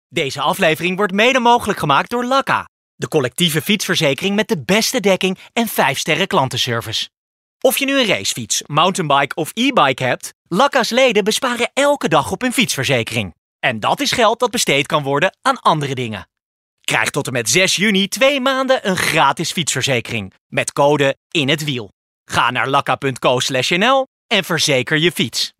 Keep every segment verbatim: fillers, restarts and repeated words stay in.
Deze aflevering wordt mede mogelijk gemaakt door Lakka, de collectieve fietsverzekering met de beste dekking en vijf sterren klantenservice. Of je nu een racefiets, mountainbike of e-bike hebt, Lakka's leden besparen elke dag op hun fietsverzekering. En dat is geld dat besteed kan worden aan andere dingen. Krijg tot en met zes juni twee maanden een gratis fietsverzekering met code in het wiel. Ga naar lakka.co slash nl en verzeker je fiets.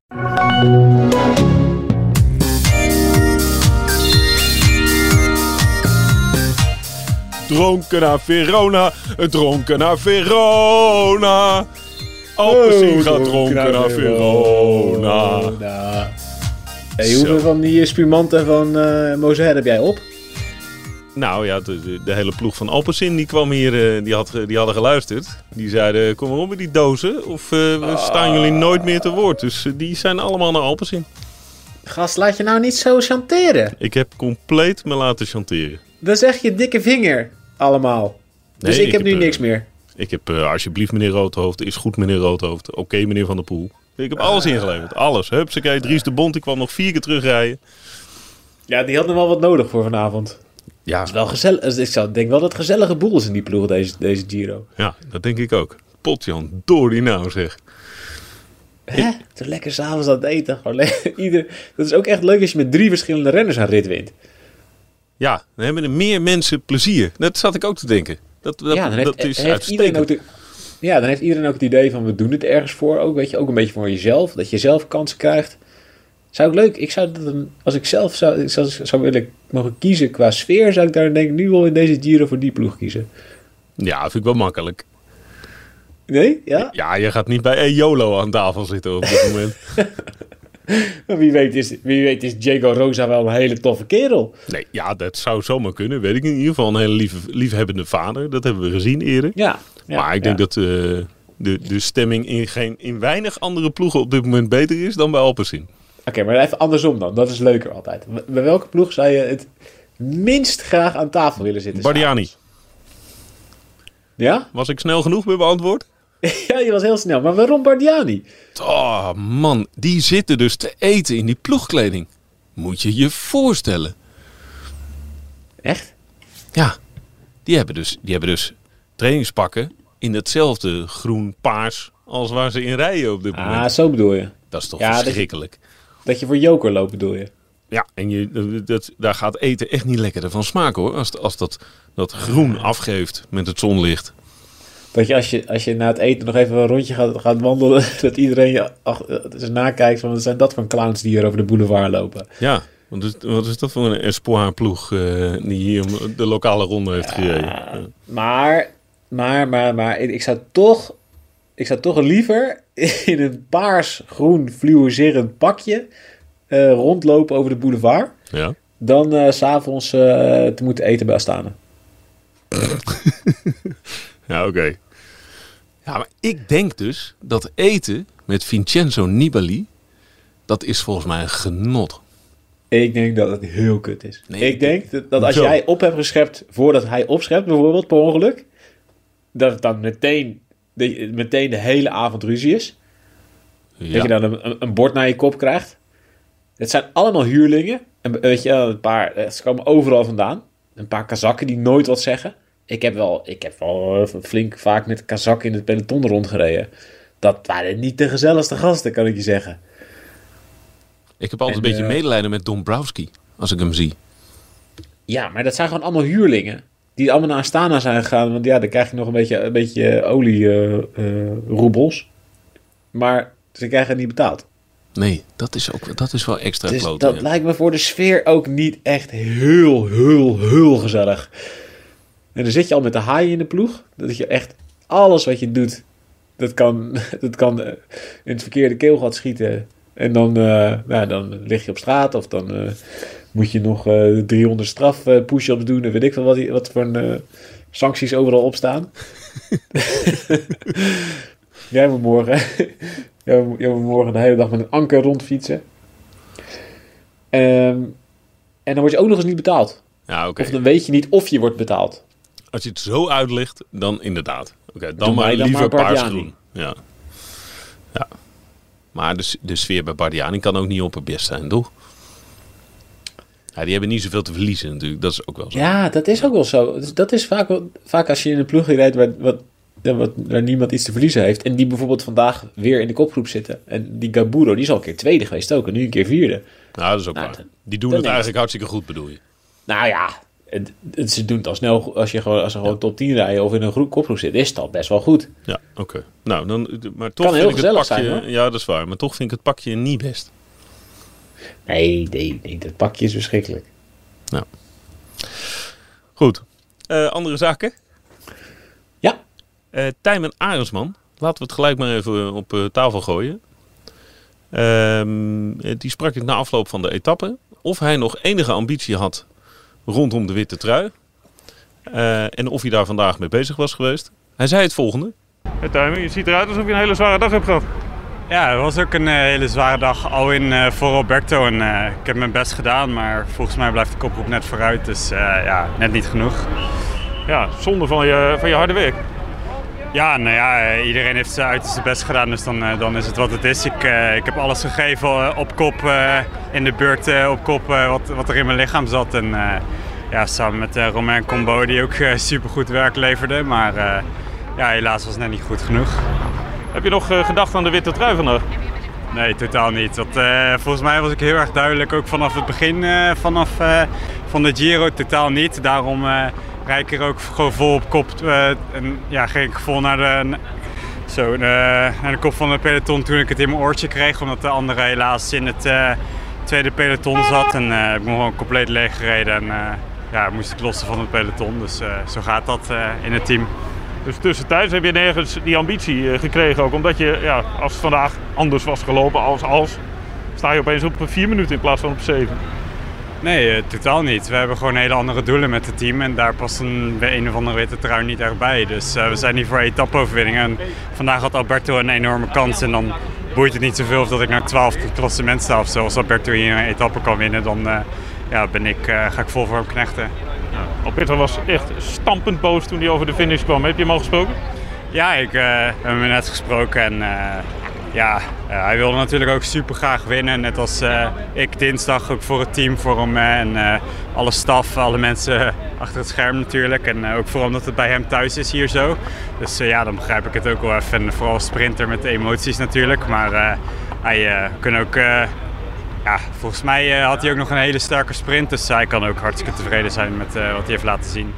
Dronken naar Verona, dronken naar Verona. Alpecin oh, gaat dronken naar, naar Verona. Verona. Hey, hoeveel van die spumanten van uh, Moser heb jij op? Nou ja, de, de, de hele ploeg van Alpecin die kwam hier, uh, die, had, die hadden geluisterd. Die zeiden, kom maar op met die dozen of uh, we ah. staan jullie nooit meer te woord. Dus uh, die zijn allemaal naar Alpecin. Gast, laat je nou niet zo chanteren. Ik heb compleet me laten chanteren. Dan zeg je dikke vinger allemaal. Dus nee, ik, ik heb nu uh, niks meer. Ik heb uh, alsjeblieft meneer Roodhoofd, is goed meneer Roodhoofd. Oké okay, meneer Van der Poel. Ik heb uh. alles ingeleverd, alles. Hupsakee, Dries de Bond, die kwam nog vier keer terugrijden. Ja, die had nog wel wat nodig voor vanavond. Ja. Het is wel gezellig. Ik zou, denk wel dat het gezellige boel is in die ploeg, deze, deze Giro. Ja, dat denk ik ook. Potjan, door die nou zeg. Hè? Ik... Te lekker s'avonds aan het eten. Gewoon ieder... Dat is ook echt leuk als je met drie verschillende renners aan rit wint. Ja, dan hebben er meer mensen plezier. Dat zat ik ook te denken. Dat, dat, ja, dan heeft, dat is heeft uitstekend. Ook de, ja, dan heeft iedereen ook het idee van we doen het ergens voor. Ook, weet je, ook een beetje voor jezelf. Dat je zelf kansen krijgt. Zou ik leuk. Ik zou dat, als ik zelf zou, zou, zou willen mogen kiezen qua sfeer, zou ik daar denk ik nu wel in deze Giro voor die ploeg kiezen. Ja, vind ik wel makkelijk. Nee? Ja? Ja, je gaat niet bij EOLO aan tafel zitten op dit moment. Wie weet, is, wie weet is Diego Rosa wel een hele toffe kerel. Nee, ja, dat zou zomaar kunnen. Weet ik in ieder geval een hele lief, liefhebbende vader. Dat hebben we gezien eerder. Ja. ja maar ik denk ja. dat uh, de, de stemming in, geen, in weinig andere ploegen op dit moment beter is dan bij Alpecin. Oké, okay, maar even andersom dan. Dat is leuker altijd. Bij welke ploeg zou je het minst graag aan tafel willen zitten? Bardiani. Ja? Was ik snel genoeg met mijn antwoord? Ja, je was heel snel. Maar waarom Bardiani? Oh man, die zitten dus te eten in die ploegkleding. Moet je je voorstellen. Echt? Ja, die hebben dus, die hebben dus trainingspakken in hetzelfde groen-paars als waar ze in rijden op dit moment. Ah, zo bedoel je. Dat is toch ja, verschrikkelijk. Dat je, dat je voor joker loopt bedoel je? Ja, en je, dat, daar gaat eten echt niet lekkerder van smaken hoor. Als, als dat, dat groen afgeeft met het zonlicht. Dat je als je, als je na het eten nog even een rondje gaat, gaat wandelen, dat iedereen je ach, dus nakijkt van wat zijn dat voor clowns die hier over de boulevard lopen. Ja, wat is, wat is dat voor een espoir ploeg uh, die hier de lokale ronde heeft gereden? Ja, ja. Maar, maar, maar, maar, ik zou toch, ik zou toch liever in een paars-groen fluorescerend pakje uh, rondlopen over de boulevard, ja. dan uh, 's avonds uh, te moeten eten bij Astana. Ja, oké. Okay. Ja, maar ik denk dus dat eten met Vincenzo Nibali, dat is volgens mij een genot. Ik denk dat het heel kut is. Nee, ik denk dat, dat als zo. jij op hebt geschept voordat hij opschept, bijvoorbeeld per ongeluk, dat het dan meteen de, meteen de hele avond ruzie is. Ja. Dat je dan een, een bord naar je kop krijgt. Het zijn allemaal huurlingen. En weet je, een paar, ze komen overal vandaan. Een paar Kazakken die nooit wat zeggen. Ik heb wel, ik heb wel flink vaak met Kazak in het peloton rondgereden. Dat waren niet de gezelligste gasten, kan ik je zeggen. Ik heb altijd en, een beetje uh, medelijden met Dombrowski, als ik hem zie. Ja, maar dat zijn gewoon allemaal huurlingen. Die allemaal naar Astana zijn gegaan. Want ja, dan krijg je nog een beetje, een beetje olie-roebels. Uh, uh, maar ze krijgen het niet betaald. Nee, dat is, ook, dat is wel extra dus kloten. Dat ja. lijkt me voor de sfeer ook niet echt heel, heel, heel gezellig. En dan zit je al met de haaien in de ploeg. Dat je echt alles wat je doet, dat kan, dat kan in het verkeerde keelgat schieten. En dan, uh, nou, dan lig je op straat of dan uh, moet je nog uh, driehonderd straf uh, push-ups doen. En weet ik veel wat, wat voor uh, sancties overal opstaan. Jij moet morgen, jij moet, jij moet morgen de hele dag met een anker rondfietsen. Um, en dan word je ook nog eens niet betaald. Ja, okay. Of dan weet je niet of je wordt betaald. Als je het zo uitlegt, dan inderdaad. Oké, okay, dan Doe maar dan liever maar paarsgroen. Ja. Ja. Maar de, de sfeer bij Bardiani kan ook niet op het best zijn, toch? Ja, die hebben niet zoveel te verliezen natuurlijk. Dat is ook wel zo. Ja, dat is ook wel zo. Dat is vaak, wel, vaak als je in een ploeg rijdt waar, wat, wat, waar niemand iets te verliezen heeft. En die bijvoorbeeld vandaag weer in de kopgroep zitten. En die Gaburo, die is al een keer tweede geweest ook. En nu een keer vierde. Nou, dat is ook nou, waar. Die doen het eigenlijk hartstikke goed, bedoel je? Nou ja, het, het, ze doen het al snel. Als je gewoon, als ze gewoon ja. top tien rijden of in een groep, kopgroep zit, is het al best wel goed. Ja, oké. Okay. Nou, dan, maar toch kan vind heel ik gezellig het pakje, zijn, hoor. Ja, dat is waar. Maar toch vind ik het pakje niet best. Nee, nee, nee, dat pakje is verschrikkelijk. Nou. Goed. Uh, andere zaken? Ja. Uh, Tijmen Arendsman. Laten we het gelijk maar even op uh, tafel gooien. Uh, die sprak ik na afloop van de etappe. Of hij nog enige ambitie had rondom de witte trui. Uh, en of hij daar vandaag mee bezig was geweest. Hij zei het volgende. Hey Tijmen, je ziet eruit alsof je een hele zware dag hebt gehad. Ja, het was ook een uh, hele zware dag, al in uh, voor Alberto. En, uh, ik heb mijn best gedaan, maar volgens mij blijft de kopgroep net vooruit. Dus uh, ja, net niet genoeg. Ja, zonde van je, van je harde werk. Ja, nou ja, uh, iedereen heeft zijn uiterste best gedaan, dus dan, uh, dan is het wat het is. Ik, uh, ik heb alles gegeven uh, op kop, uh, in de beurt uh, op kop, uh, wat, wat er in mijn lichaam zat. En uh, ja, samen met uh, Romain Combo, die ook uh, supergoed werk leverde. Maar uh, ja, helaas was het net niet goed genoeg. Heb je nog uh, gedacht aan de witte trui vandaag? Nee, totaal niet. Want, uh, volgens mij was ik heel erg duidelijk, ook vanaf het begin uh, vanaf, uh, van de Giro, totaal niet. Daarom uh, rijd ik er ook gewoon vol op kop. Uh, en ja, ging ik vol naar de, zo, uh, naar de kop van de peloton toen ik het in mijn oortje kreeg. Omdat de andere helaas in het uh, tweede peloton zat. En uh, ik ben gewoon compleet leeg gereden. En uh, ja, moest ik lossen van het peloton. Dus uh, zo gaat dat uh, in het team. Dus tussentijds heb je nergens die ambitie uh, gekregen ook. Omdat je, ja, als het vandaag anders was gelopen als als, sta je opeens op vier minuten in plaats van op zeven. Nee, uh, totaal niet. We hebben gewoon hele andere doelen met het team. En daar past een, een of andere witte trui niet echt bij. Dus uh, we zijn hier voor etappe-overwinningen. En vandaag had Alberto een enorme kans. En dan boeit het niet zoveel of dat ik naar twaalfde klassement sta. Of zo. Als Alberto hier een etappe kan winnen, dan uh, ja, ben ik, uh, ga ik vol voor hem knechten. Ja, Alberto was echt stampend boos toen hij over de finish kwam. Heb je hem al gesproken? Ja, ik uh, heb hem net gesproken en uh, ja, uh, hij wilde natuurlijk ook super graag winnen. Net als uh, ik dinsdag ook voor het team, voor hem en uh, alle staf, alle mensen achter het scherm natuurlijk. En uh, ook vooral omdat het bij hem thuis is hier zo. Dus uh, ja, dan begrijp ik het ook wel even. En vooral sprinter met de emoties natuurlijk. Maar uh, hij uh, kan ook... Uh, Ja, volgens mij uh, had hij ook nog een hele sterke sprint, dus hij kan ook hartstikke tevreden zijn met uh, wat hij heeft laten zien.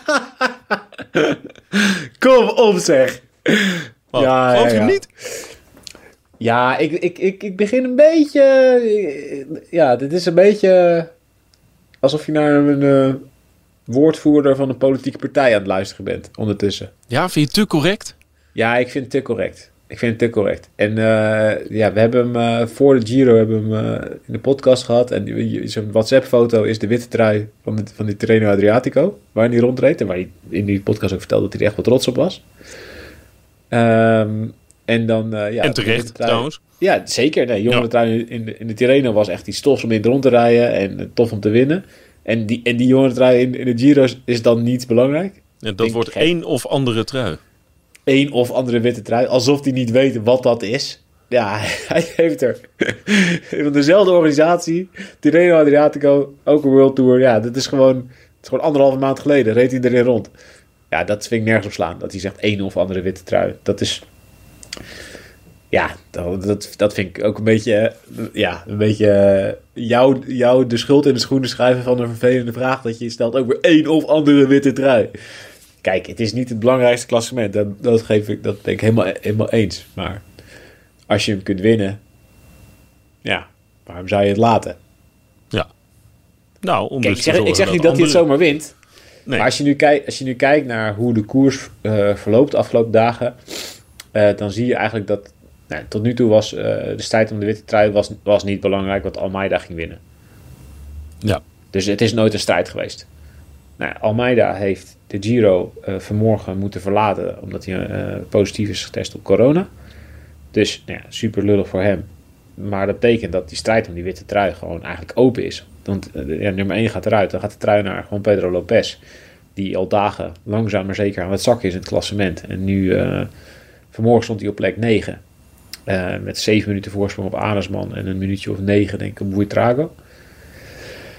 Kom op zeg! Wat? Ja, geloof je ja, ja. hem niet? Ja, ik, ik, ik, ik begin een beetje... Ja, dit is een beetje alsof je naar een uh, woordvoerder van een politieke partij aan het luisteren bent ondertussen. Ja, vind je het te correct? Ja, ik vind het te correct. Ik vind het te correct. En uh, ja, we hebben hem uh, voor de Giro hebben hem, uh, in de podcast gehad. En zijn WhatsApp-foto is de witte trui van, de, van die Tirreno Adriatico. Waar hij rondreed. En waar hij in die podcast ook vertelde dat hij er echt wel trots op was. Um, en dan... Uh, ja, en terecht trouwens. Ja, zeker. Nee, jongere ja. trui in de, in de Tirreno was echt iets tofs om in rond te rijden. En uh, tof om te winnen. En die, en die jongere trui in, in de Giro is dan niet belangrijk. En dat wordt één of andere trui. Een of andere witte trui, alsof hij niet weet wat dat is. Ja, hij heeft er van dezelfde organisatie, Tirreno Adriatico, ook een World Tour. Ja, dat is gewoon, het is gewoon anderhalve maand geleden, reed hij erin rond. Ja, dat vind ik nergens op slaan, dat hij zegt een of andere witte trui. Dat is, ja, dat, dat, dat vind ik ook een beetje, ja, een beetje jou, jou de schuld in de schoenen schrijven van een vervelende vraag, dat je stelt ook weer een of andere witte trui. Kijk, het is niet het belangrijkste klassement. Dat, dat, geef ik, dat ben ik helemaal, helemaal eens. Maar als je hem kunt winnen... Ja, waarom zou je het laten? Ja. Nou, om Kijk, dus ik zeg, ik zeg niet dat hij het zomaar wint. Nee. Maar als je, nu kijkt, als je nu kijkt naar hoe de koers uh, verloopt de afgelopen dagen... Uh, dan zie je eigenlijk dat... Nou, tot nu toe was uh, de strijd om de witte trui was, was niet belangrijk... want Almeida ging winnen. Ja. Dus het is nooit een strijd geweest. Nou, Almeida heeft de Giro uh, vanmorgen moeten verlaten... omdat hij uh, positief is getest op corona. Dus nou ja, super lullig voor hem. Maar dat betekent dat die strijd om die witte trui gewoon eigenlijk open is. Want uh, ja, nummer één gaat eruit. Dan gaat de trui naar gewoon Pedro Lopez. Die al dagen langzaam maar zeker aan het zakken is in het klassement. En nu, uh, vanmorgen stond hij op plek negen. Uh, met zeven minuten voorsprong op Arendsman. En een minuutje of negen denk ik op Buitrago.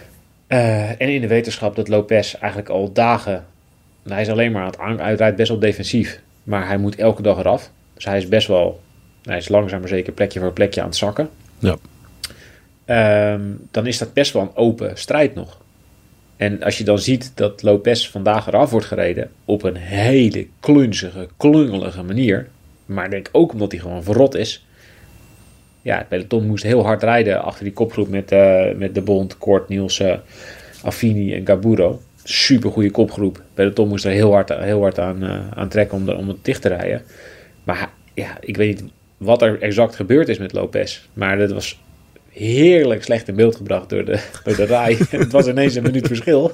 Uh, en in de wetenschap dat Lopez eigenlijk al dagen... Hij is alleen maar aan het aan... Hij rijdt best wel defensief. Maar hij moet elke dag eraf. Dus hij is best wel... Hij is langzaam maar zeker plekje voor plekje aan het zakken. Ja. Um, dan is dat best wel een open strijd nog. En als je dan ziet dat Lopez vandaag eraf wordt gereden... op een hele klunzige, klungelige manier... maar ik denk ook omdat hij gewoon verrot is... Ja, het peloton moest heel hard rijden achter die kopgroep... met, uh, met de Bond, Kort, Nielsen, Affini en Gaburo. Super goede kopgroep. Het peloton moest er heel hard, heel hard aan, uh, aan trekken om, de, om het dicht te rijden. Maar ja, ik weet niet wat er exact gebeurd is met Lopez. Maar dat was... heerlijk slecht in beeld gebracht door de, door de rij. Het was ineens een minuut verschil.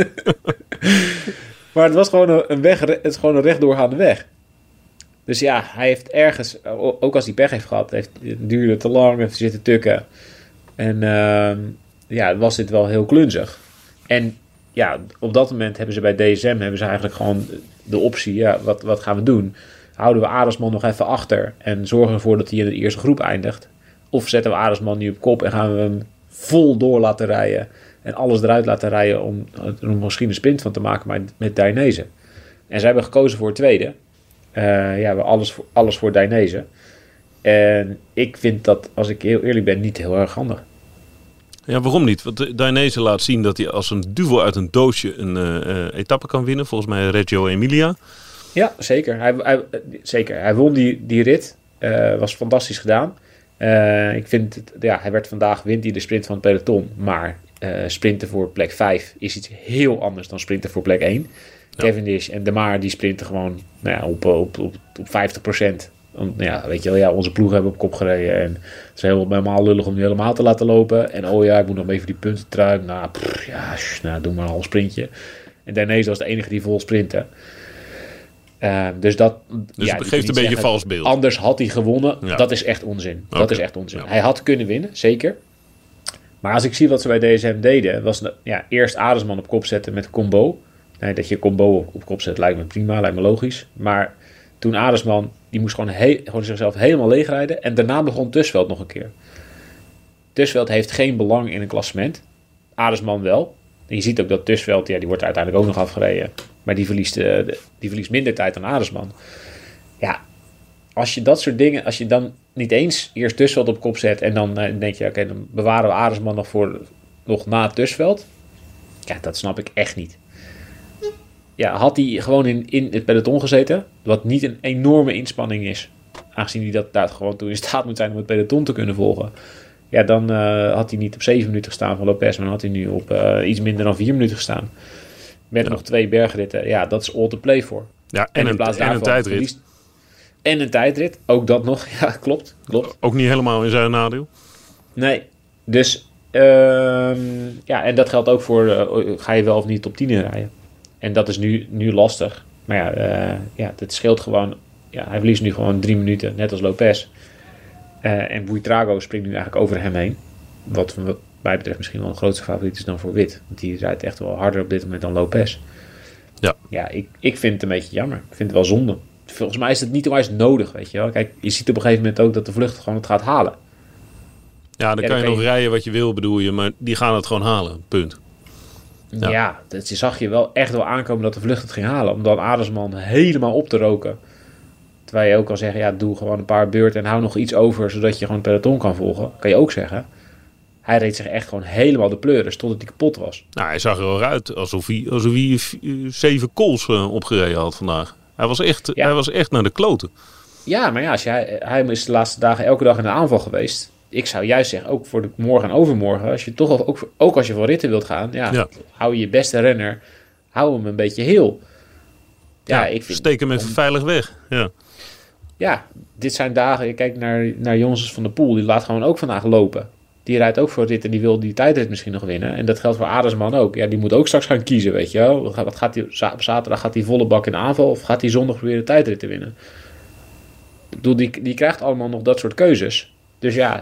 Maar het was gewoon een weg, het is gewoon een rechtdoorgaande weg. Dus ja, hij heeft ergens, ook als hij pech heeft gehad, heeft, het duurde te lang, heeft zitten tukken. En uh, ja, was dit wel heel klunzig. En ja, op dat moment hebben ze bij D S M hebben ze eigenlijk gewoon de optie, ja, wat, wat gaan we doen? Houden we Arendsman nog even achter en zorgen ervoor dat hij in de eerste groep eindigt? Of zetten we Arendsman nu op kop en gaan we hem vol door laten rijden. En alles eruit laten rijden om er misschien een sprint van te maken met, met Dainese. En ze hebben gekozen voor het tweede. Uh, ja, we alles voor, alles voor Dainese. En ik vind dat, als ik heel eerlijk ben, niet heel erg handig. Ja, waarom niet? Want Dainese laat zien dat hij als een duvel uit een doosje een uh, etappe kan winnen. Volgens mij Reggio Emilia. Ja, zeker. Hij, hij, zeker. hij won die, die rit. Uh, was fantastisch gedaan. Uh, ik vind, het, ja, hij werd vandaag, wint hij de sprint van het peloton. Maar uh, sprinten voor plek vijf is iets heel anders dan sprinten voor plek één. Ja. Cavendish en De Maar die sprinten gewoon nou ja, op, op, op, op vijftig procent. Om, ja, weet je wel, ja, onze ploeg hebben op kop gereden. En het is helemaal lullig om die helemaal te laten lopen. En oh ja, ik moet nog even die punten trui. Nou, pff, ja, sh, nou, doe maar een half sprintje. En Dainese was de enige die vol sprintte. Uh, dus dat dus ja, het geeft een beetje zeggen, vals beeld. Anders had hij gewonnen. Ja. Dat is echt onzin. Okay. Dat is echt onzin. Ja. Hij had kunnen winnen, zeker. Maar als ik zie wat ze bij D S M deden, was ja, eerst Arendsman op kop zetten met Combo. Nee, dat je Combo op, op kop zet lijkt me prima, lijkt me logisch. Maar toen Arendsman, die moest gewoon, he- gewoon zichzelf helemaal leegrijden. En daarna begon Tussveld nog een keer. Tussveld heeft geen belang in een klassement. Arendsman wel. En je ziet ook dat Tussveld, ja, die wordt uiteindelijk ook nog afgereden. Maar die verliest, uh, die verliest minder tijd dan Arendsman. Ja, als je dat soort dingen, als je dan niet eens eerst Tussveld op kop zet en dan uh, denk je, oké, okay, dan bewaren we Arendsman nog voor nog na Tussveld. Ja, dat snap ik echt niet. Ja, had hij gewoon in, in het peloton gezeten, wat niet een enorme inspanning is, aangezien hij dat daar gewoon toe in staat moet zijn om het peloton te kunnen volgen. Ja, dan uh, had hij niet op zeven minuten gestaan van Lopez, maar dan had hij nu op uh, iets minder dan vier minuten gestaan. Met ja. nog twee bergritten. Ja, dat is all to play voor. Ja, en, en, een, en een tijdrit. Verliest. En een tijdrit, ook dat nog. Ja, klopt. klopt. Ook niet helemaal in zijn nadeel. Nee, dus uh, ja, en dat geldt ook voor, uh, ga je wel of niet top tien inrijden. En dat is nu, nu lastig. Maar ja, uh, ja, het scheelt gewoon, ja, hij verliest nu gewoon drie minuten, net als Lopez. Uh, en Buitrago springt nu eigenlijk over hem heen. Wat, wat mij betreft misschien wel een grootste favoriet is dan voor Wit. Want die rijdt echt wel harder op dit moment dan Lopez. Ja, ja ik, ik vind het een beetje jammer. Ik vind het wel zonde. Volgens mij is het niet onwijs nodig, weet je wel. Kijk, je ziet op een gegeven moment ook dat de vlucht gewoon het gaat halen. Ja, dan ja, kan je dan nog je... rijden wat je wil, bedoel je. Maar die gaan het gewoon halen, punt. Ja, ja dat zag je wel echt wel aankomen dat de vlucht het ging halen. Om dan Arendsman helemaal op te roken. Terwijl je ook kan zeggen, ja, doe gewoon een paar beurten en hou nog iets over, zodat je gewoon het peloton kan volgen. Kan je ook zeggen. Hij reed zich echt gewoon helemaal de pleuris totdat hij kapot was. Nou, hij zag er wel uit alsof hij, alsof hij zeven kools uh, opgereden had vandaag. Hij was echt, ja. hij was echt naar de kloten. Ja, maar ja, als jij, hij is de laatste dagen elke dag in de aanval geweest. Ik zou juist zeggen, ook voor de morgen en overmorgen, als je toch ook, ook als je voor ritten wilt gaan, ja, ja. hou je je beste renner, hou hem een beetje heel. Ja, ja ik vind, steek hem even om, veilig weg. Ja. Ja, dit zijn dagen, je kijkt naar, naar Jonses van der Poel, die laat gewoon ook vandaag lopen. Die rijdt ook voor ritten, die wil die tijdrit misschien nog winnen. En dat geldt voor Arendsman ook. Ja, die moet ook straks gaan kiezen, weet je wel. Wat gaat hij, op zaterdag gaat hij volle bak in de aanval of gaat hij zondag proberen de tijdrit te winnen? Ik bedoel, die, die krijgt allemaal nog dat soort keuzes. Dus ja,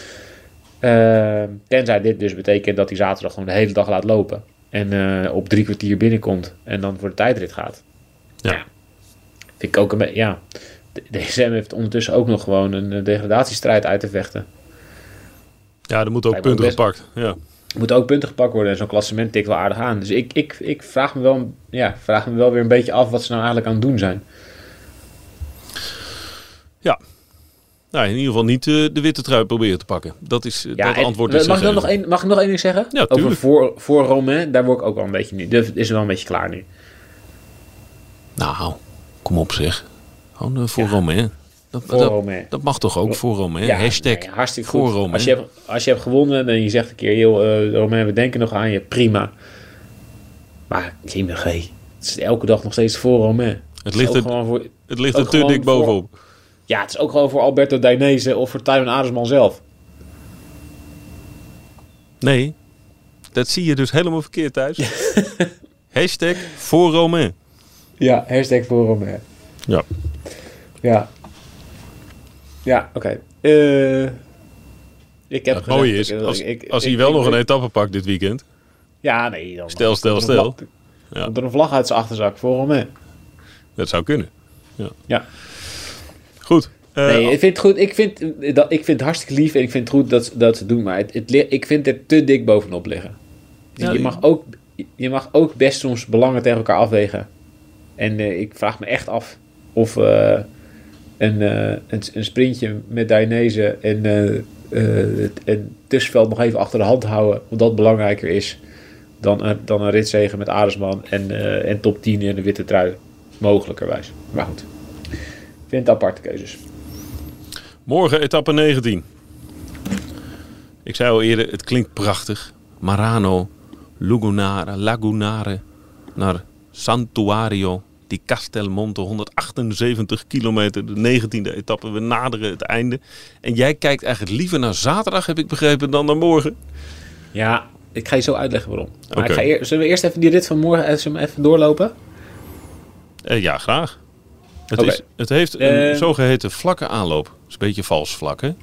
uh, tenzij dit dus betekent dat hij zaterdag gewoon de hele dag laat lopen. En uh, op drie kwartier binnenkomt en dan voor de tijdrit gaat. Ja. ja vind ik ook een beetje, ja. D S M heeft ondertussen ook nog gewoon een degradatiestrijd uit te vechten. Ja, er moeten ook punten best, gepakt. Ja. moeten ook punten gepakt worden. En zo'n klassement tikt wel aardig aan. Dus ik, ik, ik vraag, me wel, ja, vraag me wel weer een beetje af wat ze nou eigenlijk aan het doen zijn. Ja. Nou, in ieder geval niet uh, de witte trui proberen te pakken. Dat is uh, ja, dat antwoord is mag, ik nog een, mag ik nog één ding zeggen? Ja, over voor, voor Romain, daar word ik ook wel een beetje nu. Dat is wel een beetje klaar nu. Nou, kom op zeg. Gewoon uh, voor ja. Romain. Dat, voor dat, Romain. Dat mag toch ook voor Romain? Ja, Hashtag nee, hartstikke voor goed. Romain. Als je, hebt, als je hebt gewonnen en je zegt een keer, joh, uh, Romain, we denken nog aan je, prima. Maar Jimmy G, het is elke dag nog steeds voor Romain. Het ligt er, voor, het ligt er te dik bovenop. Voor, ja, het is ook gewoon voor Alberto Dainese of voor Tijmen Aresman zelf. Nee, dat zie je dus helemaal verkeerd thuis. Hashtag voor Romain. Ja, hashtag voor Romain. Ja. Ja. Ja, oké. Okay. Uh, ik heb het mooie is, ik, als, ik, als ik, hij wel ik, nog ik, een etappe pakt dit weekend. Ja, nee. Dan, stel, stel, stel. Ja. Komt er een vlag uit zijn achterzak voor Romain. Dat zou kunnen. Ja. Ja. Goed. Uh, nee, ik vind het goed. Ik vind, dat, ik vind het hartstikke lief en ik vind het goed dat, dat ze doen. Maar het, het, ik vind het te dik bovenop liggen. Ja, je, mag ook, je mag ook best soms belangen tegen elkaar afwegen. En uh, ik vraag me echt af of uh, een, uh, een, een sprintje met Dainese en uh, uh, het, het tussenveld nog even achter de hand houden, of dat belangrijker is dan, uh, dan een ritzege met Aresman en, uh, en top tien in de witte trui. Mogelijkerwijs. Maar goed. Ik vind het aparte keuzes. Morgen etappe negentien. Ik zei al eerder, het klinkt prachtig. Marano, Lugunare, Lagunare, naar Santuario di Castelmonte, honderdachtenzeventig kilometer, de negentiende etappe. We naderen het einde. En jij kijkt eigenlijk liever naar zaterdag, heb ik begrepen, dan naar morgen. Ja, ik ga je zo uitleggen waarom. Maar Okay. ik ga eer, zullen we eerst even die rit van morgen even, even doorlopen? Uh, ja, graag. Het, Okay. is, het heeft een uh, zogeheten vlakke aanloop. Dat is een beetje vals vlak, hè?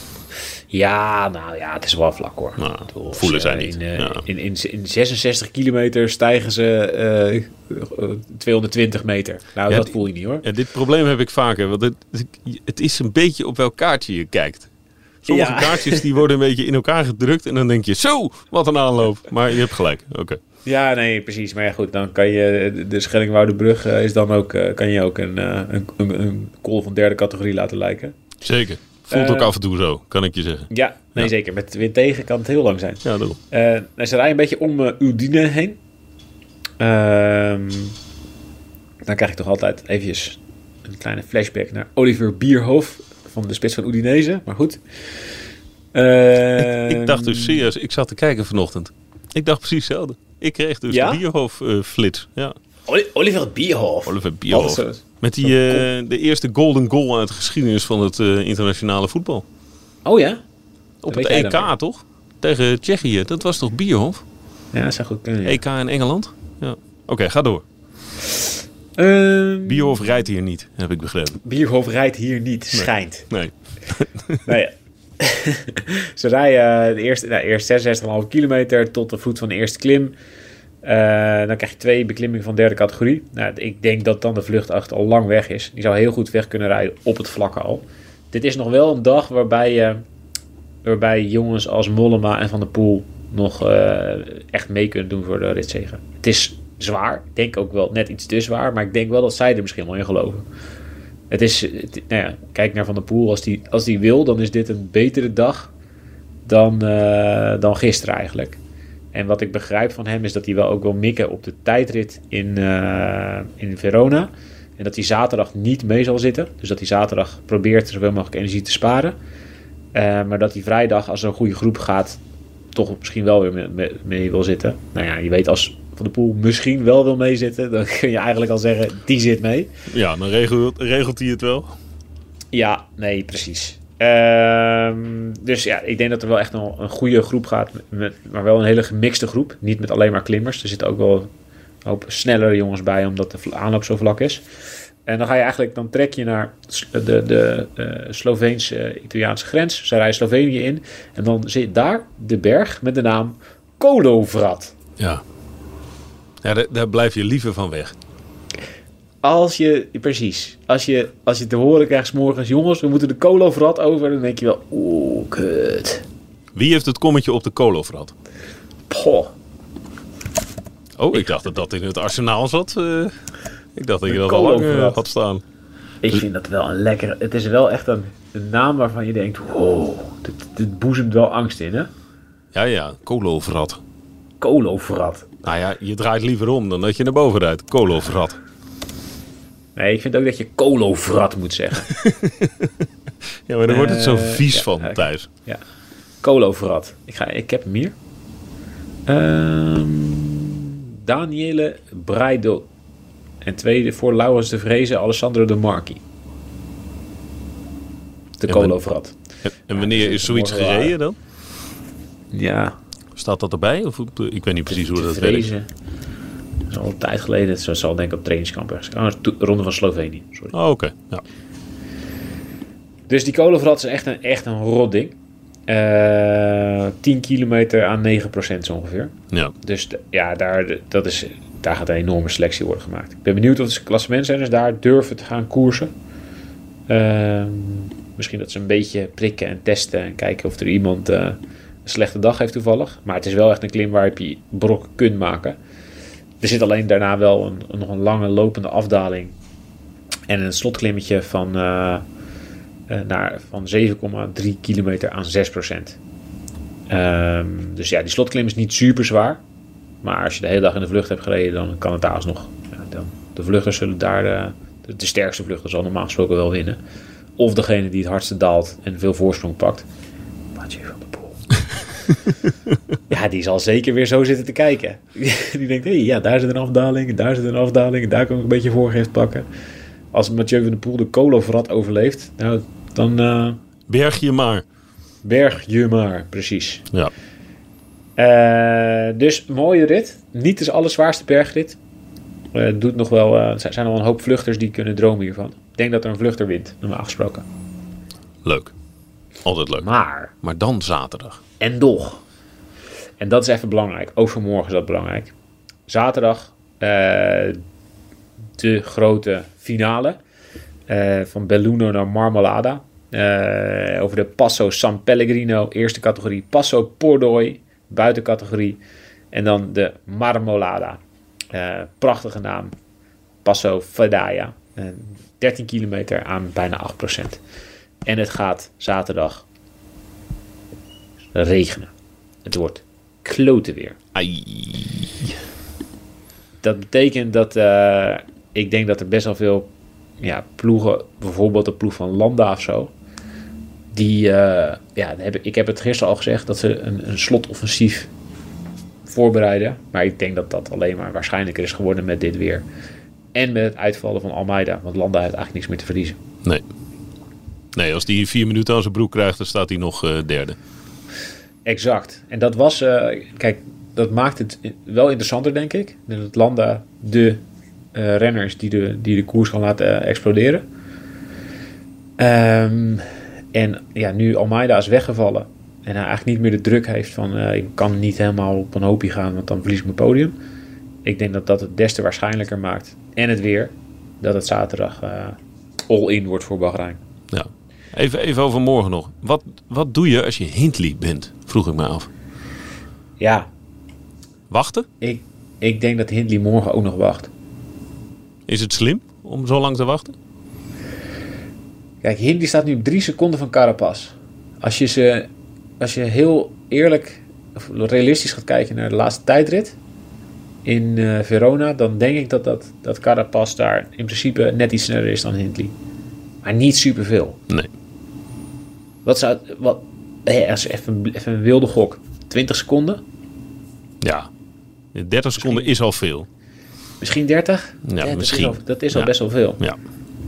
Ja, nou ja, het is wel vlak hoor. Nou, bedoel, voelen zij uh, niet. In, uh, ja. in, in, in zesenzestig kilometer stijgen ze uh, tweehonderdtwintig meter. Nou, ja, dat voel je niet hoor. Ja, dit probleem heb ik vaker. Want het, het is een beetje op welk kaartje je kijkt. Sommige ja. kaartjes die worden een beetje in elkaar gedrukt. En dan denk je, zo, wat een aanloop. Maar je hebt gelijk, oké. Okay. Ja, nee, precies. Maar ja, goed, dan kan je de Schellingwoudebrug uh, is dan ook, uh, kan je ook een, uh, een, een, een call van derde categorie laten lijken. Zeker. Voelt uh, ook af en toe zo, kan ik je zeggen. Ja, nee, ja. zeker. Met wind tegen kan het heel lang zijn. Ja, daarom. Uh, nou, ze rijden een beetje om uh, Udine heen. Uh, dan krijg ik toch altijd eventjes een kleine flashback naar Oliver Bierhoff van de spits van Udinese. Maar goed. Uh, ik, ik dacht dus serieus, ik zat te kijken vanochtend. Ik dacht precies hetzelfde. Ik kreeg dus ja? de Bierhoff-flits. Uh, ja. Oliver Bierhoff. Oliver Bierhoff. Oh, met die, uh, de eerste golden goal uit de geschiedenis van het uh, internationale voetbal. Oh ja? Op dat het E K toch? Tegen Tsjechië. Dat was toch Bierhoff? Ja, dat zou goed kunnen. Ja. E K in Engeland? Ja. Oké, okay, ga door. Um, Bierhoff rijdt hier niet, heb ik begrepen. Bierhoff rijdt hier niet, schijnt. Nee. nee. Ze rijden de eerste, nou, eerst zesenzestig komma vijf kilometer tot de voet van de eerste klim. Uh, dan krijg je twee beklimmingen van derde categorie. Nou, ik denk dat dan de vlucht echt al lang weg is. Die zou heel goed weg kunnen rijden op het vlakke al. Dit is nog wel een dag waarbij, uh, waarbij jongens als Mollema en Van der Poel nog uh, echt mee kunnen doen voor de ritzege. Het is zwaar. Ik denk ook wel net iets te zwaar. Maar ik denk wel dat zij er misschien wel in geloven. Het is, het, nou ja, kijk naar Van der Poel. Als die, als die wil, dan is dit een betere dag dan, uh, dan gisteren eigenlijk. En wat ik begrijp van hem is dat hij wel ook wil mikken op de tijdrit in, uh, in Verona. En dat hij zaterdag niet mee zal zitten. Dus dat hij zaterdag probeert zoveel mogelijk energie te sparen. Uh, maar dat hij vrijdag, als er een goede groep gaat, toch misschien wel weer mee, mee, mee wil zitten. Nou ja, je weet als Van der Poel misschien wel wil meezitten, dan kun je eigenlijk al zeggen, die zit mee. Ja, dan regelt, regelt hij het wel. Ja, nee, precies. Uh, dus ja, ik denk dat er wel echt nog een goede groep gaat, met, maar wel een hele gemixte groep. Niet met alleen maar klimmers. Er zitten ook wel een hoop snellere jongens bij, omdat de aanloop zo vlak is. En dan ga je eigenlijk, dan trek je naar de, de, de uh, Sloveense-Italiaanse grens. Zij rijden Slovenië in. En dan zit daar de berg met de naam Kolovrat. Ja, ja daar, daar blijf je liever van weg. Als je, precies, als je, als je te horen krijgt 's morgens, jongens, we moeten de Kolovrat over, dan denk je wel, oeh, kut. Wie heeft het kommetje op de Kolovrat? Oh, ik dacht dat dat in het arsenaal zat. Uh, ik dacht dat je dat al lang uh, had staan. Ik vind dat wel een lekker... Het is wel echt een, een naam waarvan je denkt... Wow, dit, dit boezemt wel angst in, hè? Ja, ja. Kolovrat. Kolovrat. Nou ja, je draait liever om dan dat je naar boven rijdt. Kolovrat. Nee, ik vind ook dat je kolovrat moet zeggen. Ja, maar dan wordt het zo vies uh, van, ja, Thijs. Ja. Kolovrat. Ik, ga, ik heb hem hier. Um, Daniele Braido. En tweede voor Laurens de Vreese, Alessandro De Marchi. De Kolovrat. En, en wanneer ja, is zoiets gereden dan? Ja. Staat dat erbij? Of, ik weet niet precies hoe dat werkt. Dat is al een tijd geleden. Het zal denk ik op trainingskamp ergens. Oh, de ronde van Slovenië. Sorry. Oh, oké. Okay. Ja. Dus die Kolovrat is echt een, echt een rot ding. Uh, tien kilometer aan negen procent ongeveer. Ja. Dus de, ja, daar, dat is, daar gaat een enorme selectie worden gemaakt. Ik ben benieuwd of de klassementsrenners daar durven te gaan koersen. Uh, misschien dat ze een beetje prikken en testen en kijken of er iemand uh, een slechte dag heeft toevallig. Maar het is wel echt een klim waar je brok kunt maken. Er zit alleen daarna wel een, een, nog een lange lopende afdaling. En een slotklimmetje van, uh, uh, naar, van zeven komma drie kilometer aan zes procent. Um, dus ja, die slotklim is niet super zwaar. Maar als je de hele dag in de vlucht hebt gereden, dan kan het daar alsnog. Ja, dan, de vluchters zullen daar, de, de, de sterkste vluchter zal normaal gesproken wel winnen. Of degene die het hardste daalt en veel voorsprong pakt. Mathieu van der Poel. Ja, die zal zeker weer zo zitten te kijken. Die denkt, hé, hey, ja, daar zit een afdaling, daar zit een afdaling, daar kan ik een beetje voorgeeft pakken. Als Mathieu van der Poel de Kolovrat overleeft, nou, dan... Uh, berg je maar. Berg je maar, precies. Ja. Uh, dus mooie rit. Niet de allerzwaarste bergrit. Uh, doet nog wel, uh, er zijn al een hoop vluchters die kunnen dromen hiervan. Ik denk dat er een vluchter wint, normaal gesproken. Leuk. Altijd leuk. Maar. Maar dan zaterdag. En doch. En dat is even belangrijk. Ook voor morgen is dat belangrijk. Zaterdag uh, de grote finale. Uh, van Belluno naar Marmolada. Uh, over de Passo San Pellegrino. Eerste categorie. Passo Pordoi. Buitencategorie. En dan de Marmolada. Uh, prachtige naam. Passo Fedaia. Uh, dertien kilometer aan bijna acht procent. En het gaat zaterdag regenen. Het wordt kloten weer. Ai. Dat betekent dat uh, ik denk dat er best wel veel ja, ploegen, bijvoorbeeld de ploeg van Landa of zo, die, uh, ja, heb, ik heb het gisteren al gezegd, dat ze een, een slotoffensief voorbereiden. Maar ik denk dat dat alleen maar waarschijnlijker is geworden met dit weer. En met het uitvallen van Almeida. Want Landa heeft eigenlijk niks meer te verliezen. Nee. Nee, als hij vier minuten aan zijn broek krijgt, dan staat hij nog uh, derde. Exact. En dat was, uh, kijk, dat maakt het wel interessanter, denk ik. Dat Landa de uh, renners die de, die de koers kan laten uh, exploderen. Um, en ja, nu Almeida is weggevallen en hij eigenlijk niet meer de druk heeft van uh, ik kan niet helemaal op een hoopje gaan, want dan verlies ik mijn podium. Ik denk dat dat het des te waarschijnlijker maakt. En het weer, dat het zaterdag uh, all-in wordt voor Bahrein. Ja. Even, even over morgen nog. Wat, wat doe je als je Hindley bent? Vroeg ik me af. Ja. Wachten? Ik, ik denk dat Hindley morgen ook nog wacht. Is het slim om zo lang te wachten? Kijk, Hindley staat nu op drie seconden van Carapaz. Als je, ze, als je heel eerlijk of realistisch gaat kijken naar de laatste tijdrit in uh, Verona, dan denk ik dat, dat, dat Carapaz daar in principe net iets sneller is dan Hindley. Maar niet superveel. Nee. Wat zou... Wat, hey, als even, even een wilde gok. twintig seconden? Ja. dertig seconden is al veel. Misschien dertig? Ja, ja misschien. Dat is al, dat is al ja. best wel veel. Ja.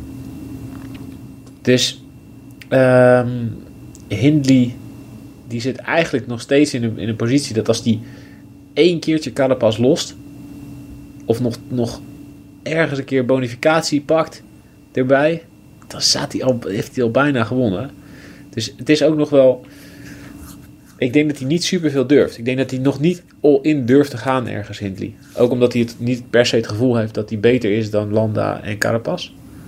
Dus... Um, Hindley... Die zit eigenlijk nog steeds in een, in een positie dat als die één keertje Carapaz lost... Of nog, nog ergens een keer bonificatie pakt... Erbij... Dan staat hij al, heeft hij al bijna gewonnen. Dus het is ook nog wel... Ik denk dat hij niet superveel durft. Ik denk dat hij nog niet all-in durft te gaan ergens, Hindley. Ook omdat hij het niet per se het gevoel heeft dat hij beter is dan Landa en Carapaz.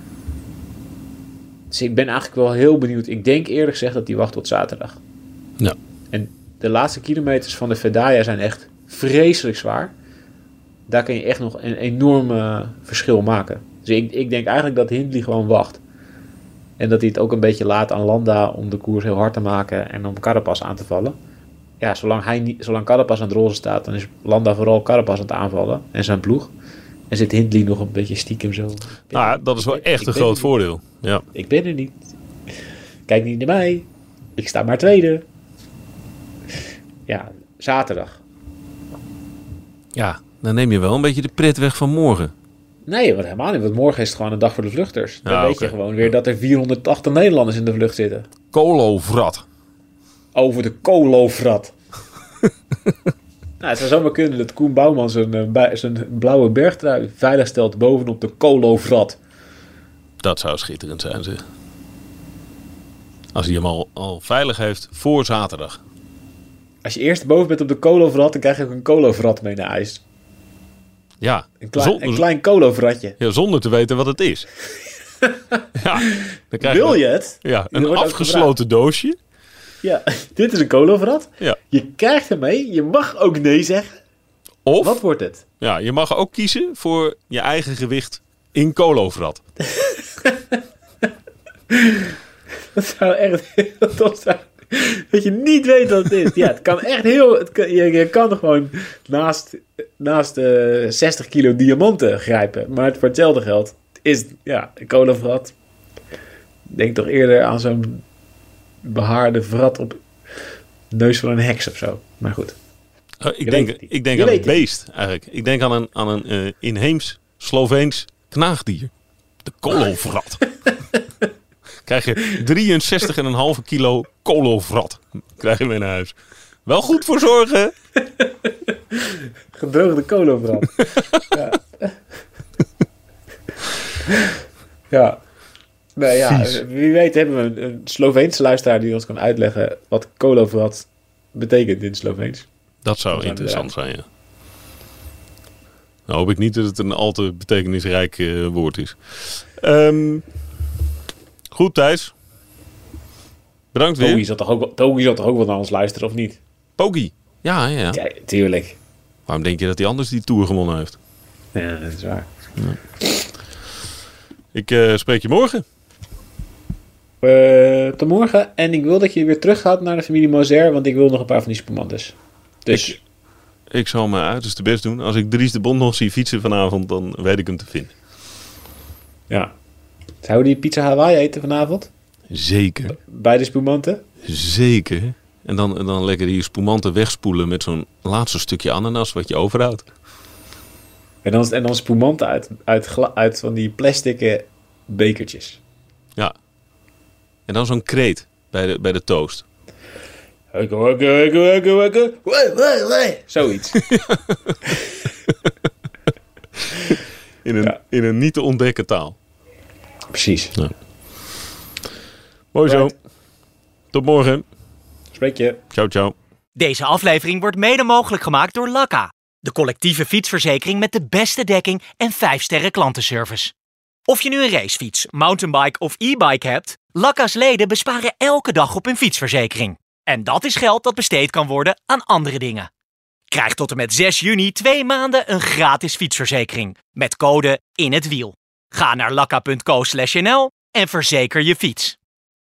Dus ik ben eigenlijk wel heel benieuwd. Ik denk eerlijk gezegd dat hij wacht tot zaterdag. Ja. En de laatste kilometers van de Fedaia zijn echt vreselijk zwaar. daar kun je echt nog een enorm uh, verschil maken. Dus ik, ik denk eigenlijk dat Hindley gewoon wacht. En dat hij het ook een beetje laat aan Landa om de koers heel hard te maken en om Carapaz aan te vallen. Ja, zolang, hij niet, zolang Carapaz aan het roze staat, dan is Landa vooral Carapaz aan het aanvallen en zijn ploeg. En zit Hindley nog een beetje stiekem zo. Nou, dat is wel echt een groot voordeel. Ja. Ik ben er niet. Kijk niet naar mij. Ik sta maar tweede. Ja, zaterdag. Ja, dan neem je wel een beetje de pret weg van morgen. Nee, want helemaal niet. Want morgen is het gewoon een dag voor de vluchters. Dan ja, weet okay. je gewoon weer dat er vierhonderdtachtig Nederlanders in de vlucht zitten. Kolovrat. Over de Kolovrat. Nou, het zou zomaar kunnen dat Koen Bouwman zijn, zijn blauwe bergtrui veilig stelt bovenop de Kolovrat. Dat zou schitterend zijn, zeg. Als hij hem al, al veilig heeft voor zaterdag. Als je eerst boven bent op de Kolovrat, dan krijg je ook een Kolovrat mee naar ijs. Ja. Een, klein, Zon, een klein Kolovratje. Ja, zonder te weten wat het is. Ja, dan krijg Wil je, je het? Ja, een afgesloten doosje. Ja, dit is een Kolovrat. Ja. Je krijgt hem mee. Je mag ook nee zeggen. Of, wat wordt het? Ja, je mag ook kiezen voor je eigen gewicht in Kolovrat. Dat zou echt heel tof zijn. Dat je niet weet wat het is. Ja, het kan echt heel... Het kan, je, je kan gewoon naast, naast uh, zestig kilo diamanten grijpen. Maar het voor hetzelfde geld is ja, een Kolovrat. Denk toch eerder aan zo'n behaarde vrat op de neus van een heks of zo. Maar goed. Uh, ik, denk, ik denk aan een beest eigenlijk. Ik denk aan een, aan een uh, inheems Sloveens knaagdier. De Kolovrat. Krijg je drieënzestig komma vijf kilo Kolovrat. Krijg je mee naar huis. Wel goed voor zorgen. Gedroogde Kolovrat. Ja. Ja. Nee, ja. Wie weet hebben we een, een Sloveense luisteraar die ons kan uitleggen wat Kolovrat betekent in Sloveens. Dat zou dat interessant zijn, ja. Nou hoop ik niet dat het een al te betekenisrijk uh, woord is. Um, goed, Thijs. Bedankt weer. Pogi zal toch ook, Pogi zal toch ook wel naar ons luisteren, of niet? Pogi? Ja, ja, ja. Ja, tuurlijk. Waarom denk je dat hij anders die Tour gewonnen heeft? Ja, dat is waar. Ja. Ik uh, spreek je morgen. Uh, tot morgen. En ik wil dat je weer terug gaat naar de familie Moser, want ik wil nog een paar van die spumantes. Dus... Ik, ik zal mijn uiterste best doen. Als ik Dries de Bond nog zie fietsen vanavond, dan weet ik hem te vinden. Ja. Zou die pizza Hawaii eten vanavond? Zeker. Bij de spumanten? Zeker. En dan, en dan lekker die spumanten wegspoelen met zo'n laatste stukje ananas wat je overhoudt. En dan, en dan spumanten uit, uit, uit van die plastic bekertjes. Ja. En dan zo'n kreet bij de, bij de toast. Zoiets. in, een, ja. in een niet te ontdekken taal. Precies. Ja. Mooi right. Zo. Tot morgen. Spreek je. Ciao, ciao. Deze aflevering wordt mede mogelijk gemaakt door Lakka. De collectieve fietsverzekering met de beste dekking en vijf sterren klantenservice. Of je nu een racefiets, mountainbike of e-bike hebt, Lakka's leden besparen elke dag op hun fietsverzekering. En dat is geld dat besteed kan worden aan andere dingen. Krijg tot en met zes juni twee maanden een gratis fietsverzekering. Met code in het wiel. Ga naar lakka punt co slash nl en verzeker je fiets.